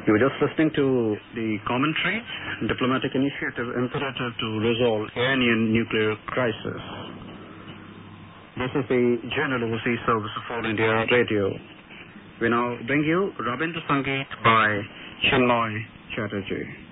You were just listening to the commentary, Diplomatic Initiative Imperative to Resolve Iranian Nuclear Crisis. This is the General Overseas Service of All India Radio. We now bring you Rabindra Sangeet by Chinmoy Chatterjee.